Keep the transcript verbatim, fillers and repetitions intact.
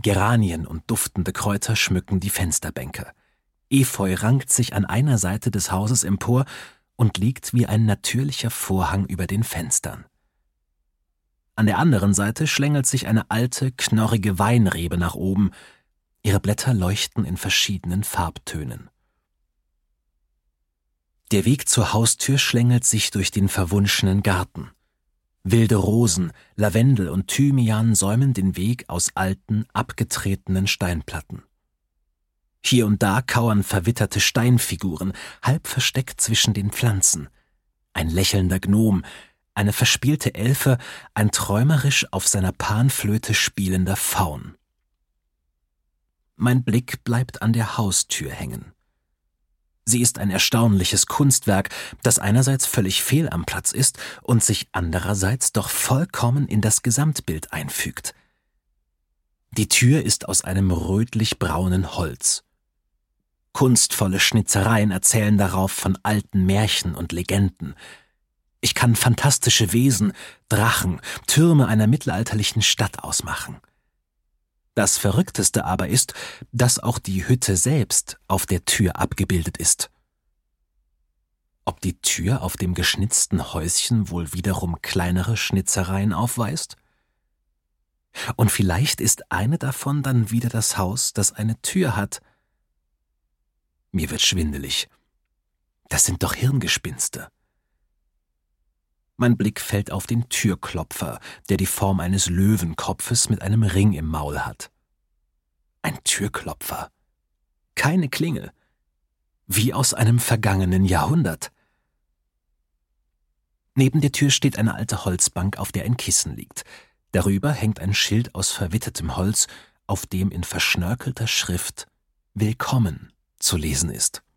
Geranien und duftende Kräuter schmücken die Fensterbänke. Efeu rankt sich an einer Seite des Hauses empor und liegt wie ein natürlicher Vorhang über den Fenstern. An der anderen Seite schlängelt sich eine alte, knorrige Weinrebe nach oben. Ihre Blätter leuchten in verschiedenen Farbtönen. Der Weg zur Haustür schlängelt sich durch den verwunschenen Garten. Wilde Rosen, Lavendel und Thymian säumen den Weg aus alten, abgetretenen Steinplatten. Hier und da kauern verwitterte Steinfiguren, halb versteckt zwischen den Pflanzen. Ein lächelnder Gnom, eine verspielte Elfe, ein träumerisch auf seiner Panflöte spielender Faun. Mein Blick bleibt an der Haustür hängen. Sie ist ein erstaunliches Kunstwerk, das einerseits völlig fehl am Platz ist und sich andererseits doch vollkommen in das Gesamtbild einfügt. Die Tür ist aus einem rötlich-braunen Holz. Kunstvolle Schnitzereien erzählen darauf von alten Märchen und Legenden. Ich kann fantastische Wesen, Drachen, Türme einer mittelalterlichen Stadt ausmachen. Das Verrückteste aber ist, dass auch die Hütte selbst auf der Tür abgebildet ist. Ob die Tür auf dem geschnitzten Häuschen wohl wiederum kleinere Schnitzereien aufweist? Und vielleicht ist eine davon dann wieder das Haus, das eine Tür hat. Mir wird schwindelig. Das sind doch Hirngespinste. Mein Blick fällt auf den Türklopfer, der die Form eines Löwenkopfes mit einem Ring im Maul hat. Ein Türklopfer. Keine Klingel. Wie aus einem vergangenen Jahrhundert. Neben der Tür steht eine alte Holzbank, auf der ein Kissen liegt. Darüber hängt ein Schild aus verwittertem Holz, auf dem in verschnörkelter Schrift »Willkommen« zu lesen ist.